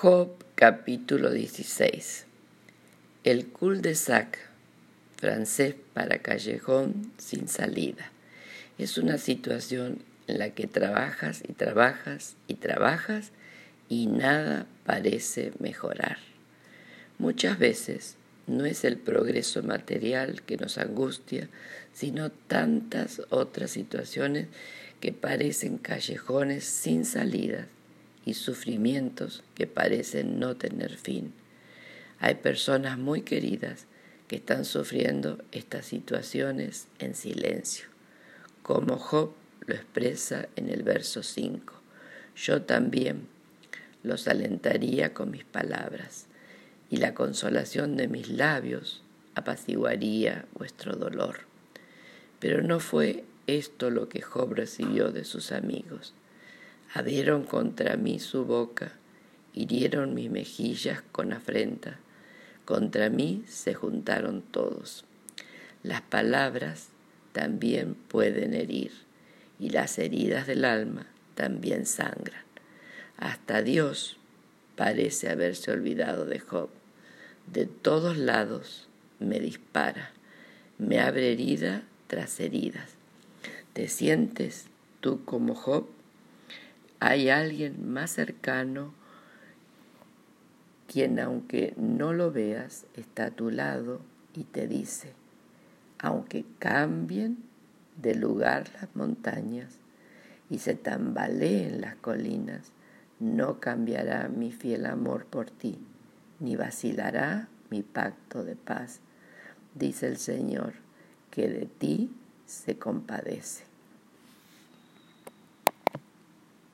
Job capítulo 16. El cul-de-sac, francés para callejón sin salida, es una situación en la que trabajas y trabajas y trabajas y nada parece mejorar. Muchas veces no es el progreso material que nos angustia, sino tantas otras situaciones que parecen callejones sin salidas y sufrimientos que parecen no tener fin. Hay personas muy queridas que están sufriendo estas situaciones en silencio, como Job lo expresa en el verso 5. Yo también los alentaría con mis palabras, y la consolación de mis labios apaciguaría vuestro dolor. Pero no fue esto lo que Job recibió de sus amigos. Abrieron contra mí su boca, hirieron mis mejillas con afrenta. Contra mí se juntaron todos. Las palabras también pueden herir, y las heridas del alma también sangran. Hasta Dios parece haberse olvidado de Job. De todos lados me dispara, me abre herida tras heridas. ¿Te sientes tú como Job? Hay alguien más cercano quien, aunque no lo veas, está a tu lado y te dice: aunque cambien de lugar las montañas y se tambaleen las colinas, no cambiará mi fiel amor por ti, ni vacilará mi pacto de paz. Dice el Señor, que de ti se compadece.